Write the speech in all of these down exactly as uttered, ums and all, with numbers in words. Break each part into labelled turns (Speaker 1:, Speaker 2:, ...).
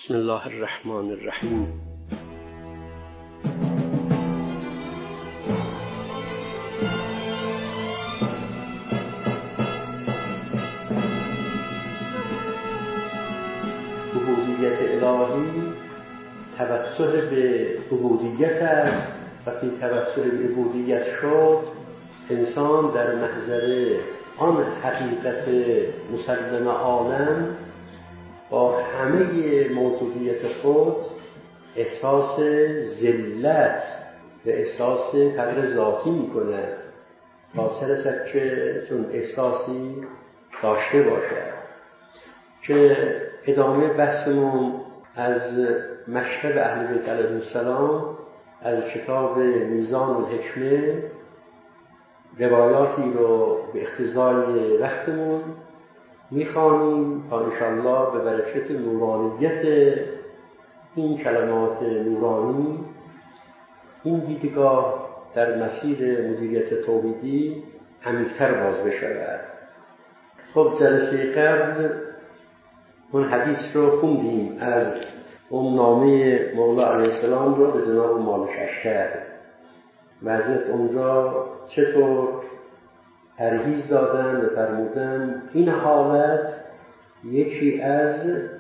Speaker 1: بسم الله الرحمن الرحیم. عبودیت الهی توسل به عبودیت است. وقتی توسل به عبودیت شد، انسان در محضر آن حقیقت مسلم عالم با همه موجودیت خود احساس ذلت و احساس فقر ذاتی می کند تا سرسد که چون احساسی داشته باشد. که ادامه بحثمون از مشرب اهل بیت علیهم السلام از کتاب میزان الحکمه روایاتی رو به اقتضای وقتمون میخوانیم تا انشاءالله به برکت نورانیت این کلمات نورانی این دیدگاه در مسیر مدیریت توحیدی عمیق‌تر باز بشود. خب جلسه قبل اون حدیث رو خوندیم از اون نامه مولا علیه السلام رو به جناب مالک اشتر و حضرت اونجا چطور ترهیز دادن و فرمودن این حالت یکی از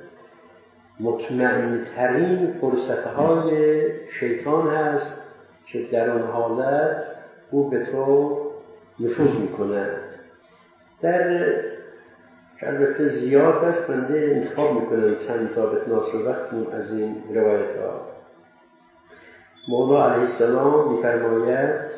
Speaker 1: مطمئن‌ترین فرصت‌های شیطان هست که در آن حالت او به تو نفوذ می‌کند. در البته زیاد است، بنده انتخاب می‌کنم چند تا بتناسب وقتمون از این روایت‌ها. مولا علیه السلام می‌فرماید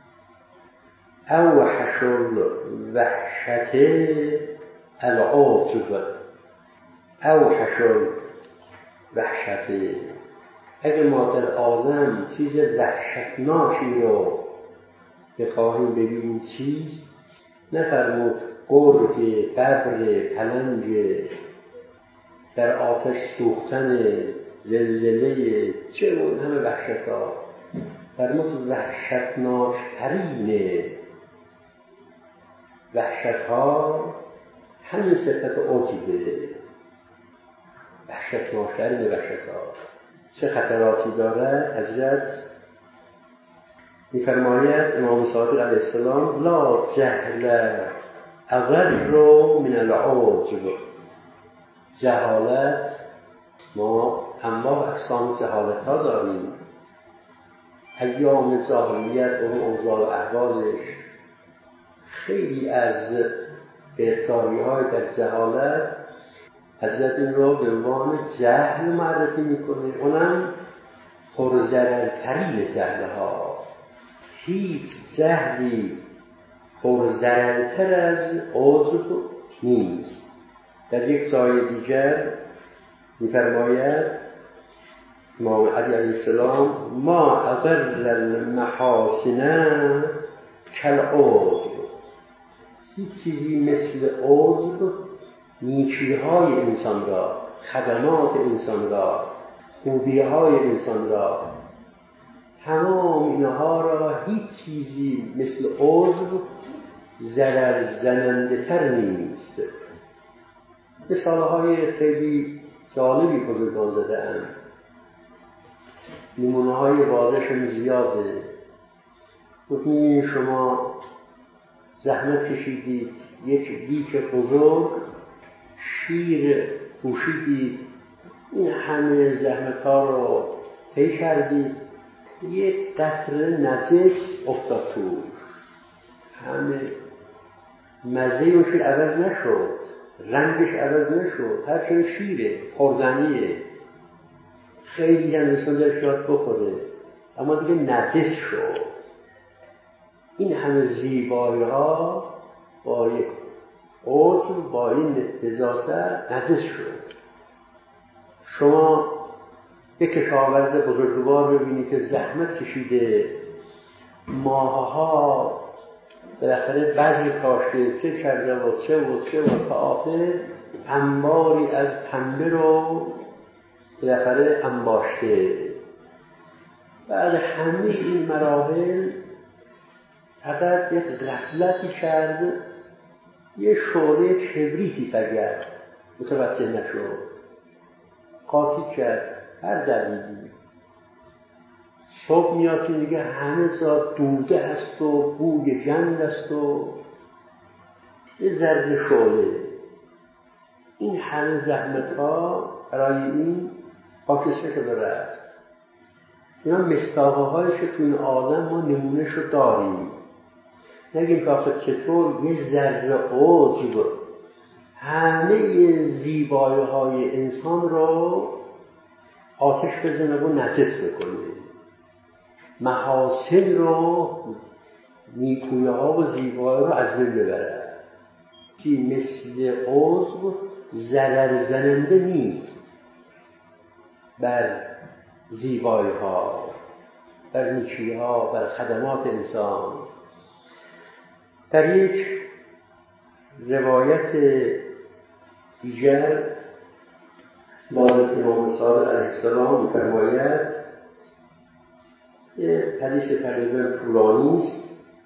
Speaker 1: اوحش الوحشت العاجب. اوحش الوحشت، اگه ما در عالم چیز وحشتناکی رو بخواهیم ببینیم چیز، نفرمود گرگ، ببر، پلنگ، در آتش سوختن، زلزله، چه بود همه وحشت ها، فرمود وحشتناک ترین وحشت ها همین صفت عجبه. وحشتناک ترین وحشت ها چه خطراتی داره؟ حضرت می‌فرماید امام صادق علیه السلام لا جهل اضر من العجب. جهالت، ما انواع اقسام جهالت ها داریم. ایام جاهلیت و اون اوضاع و احوالش خیلی از گرفتاری های در جهالت حضرت این رو به عنوان جهل معرفی میکنه. اونم پرضررترین جهل ها. هیچ جهلی پرضررتر از عجب نیست. در یک جای دیگر میفرماید امام علی علیه السلام ما اضر المحاسن کالعجب. هیچ چیزی مثل عجب نیکی‌های انسان را، خدمات انسان را، خوبی‌های انسان را، تمام اینها را هیچ چیزی مثل عجب ضرر زننده تر نیست. مثال‌های خیلی جالبی بزرگان زده‌اند. نمونه‌های واضحشون زیاده. ببینید شما زحمت کشیدید یک دیگ بزرگ شیر پوشیدید، این همه زحمت‌ها رو طی کردید، یک قطره نجس افتاد تو، همه مزه اون شیر عوض نشد، رنگش عوض نشد، هرچند شیره خوردنیه، خیلی هم انسان دلش یاد بخوره، اما دیگه نجس شد. این همه زیبایی ها با یک عجب، با این نجاست نجس شد. شما یک کشاورز بزرگوار رو ببینید که زحمت کشیده، ماهها بالاخره بذر کاشته، چه کرده و چه و چه و تا آخر انباری از پنبه رو بالاخره انباشته. بعد همه این مراحل فقط یک غفلتی کرد، یه شعله کبریتی فقط متوجه نشد. قاطی کرد، هر دلیلی. صبح میاد که دیگه همه جا دوده هست و بوی گند است و یه ذره شعله. این همه زحمت ها برای این خاکستر شده رفت. اینا مصداقه هایش تو این آدم ما نمونه شو داریم. نگیم که آخه چطور یه ذره عجب همه زیبایی های انسان رو آتش بزنه و نجس بکنه، محاسن رو، نیکویی ها و زیبایی رو از بین ببره. که مثل عضو ضرر زننده نیست بر زیبایی ها، بر نیکویی ها، بر خدمات انسان. در یک روایت دیگر باز امام صادق علیه السلام می‌فرماید، یه حدیث تقریباً طولانی است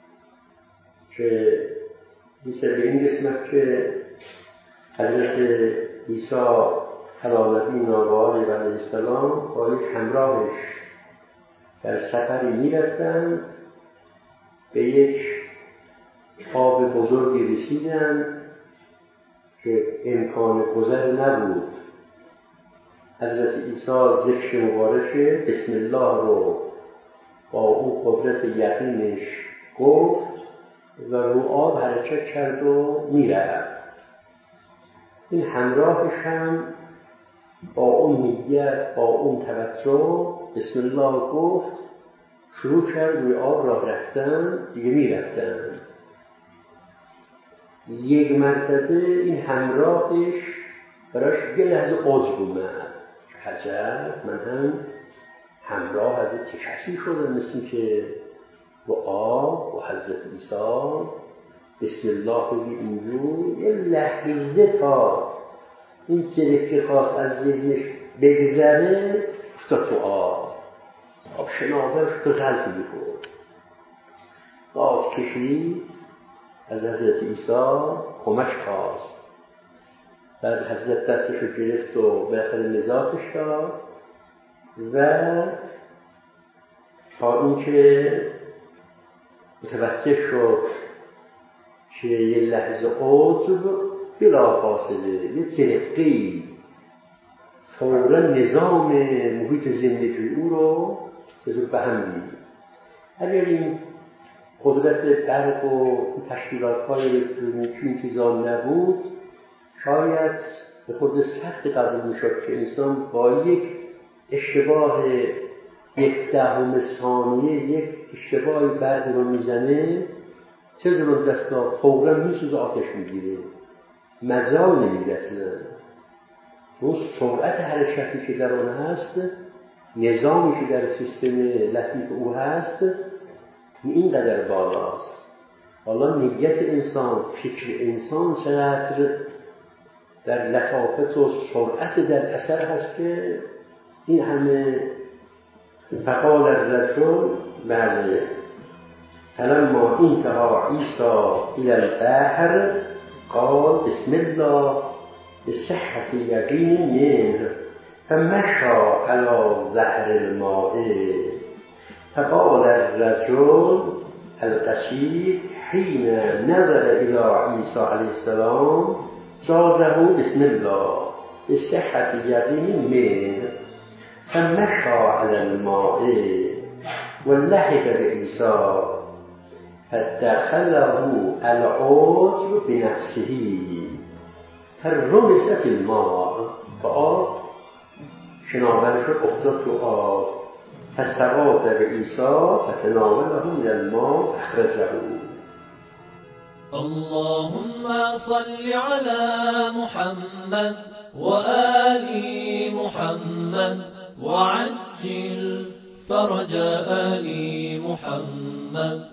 Speaker 1: که میشه به این قسمت که حضرت عیسی علیه السلام با یک همراهش در سفری می‌رفتند، به یک آب بزرگی رسیدند که امکان گذر نبود. حضرت عیسی ذکر مبارکه بسم الله رو با اون قدرت یقینش گفت و رو آب حرکت کرد و میرفت. این همراهش هم با اون نیت، با اون توجه بسم الله گفت، شروع کرد روی آب راه رفتن، دیگه میرفتن. یک مرتبه این همراهش براش یه لحظه عجب اومد، عجب من هم همراه از چه کسی شدم مثل که با آب و حضرت عیسی بسم الله بگی اینجور. یه لحظه تا این چیزی که خواست از ذهنش بگذره افتاد تو آب. آب شناورش تو غلطی بکن، آب کشید، از حضرت عیسی کمک خواست، بعد حضرت دستش رو گرفت و بالاخره نجاتش داد و تا اینکه متوجه شد که یه لحظه عجب بلافاصله یه ترقی فوراً نظام محیط زندگی او رو به هم دید. اگر این قدرت برق و تشکیلات‌های الکترونیکی این چیزا نبود، شاید به خود سخت قبول می‌شد که انسان با یک اشتباه یک دهم ثانیه یک اشتباهی برق رو میزنه، چه درون دستا فوراً میسوزه، آتش میگیره، مجال نمیگسنه. اون سرعت حرکتی که در اون هست، نظامی که در سیستم لطیف او هست، اینقدر بالاست. حالا نیت انسان، فکر انسان چقدر در لطافت و سرعت در اثر هست که این همه. فقال الرسول بعد فلما انتهى عیسی الى البحر قال بسم الله بصحة یقین منه فمشى على ظهر الماء. فقال الرجل القصير حين نظر إلى عيسى عليه السلام جازه بسم الله بصحة يقين منه فمشى على الماء ولحق بعيسى فدخله العجب بنفسه فرمس في الماء فآب شناورش افتاد تو آب فاستغاث بعيسى فتناوله من الماء أخرجه.
Speaker 2: اللهم صل على محمد وآل محمد وعجل فرج آل محمد.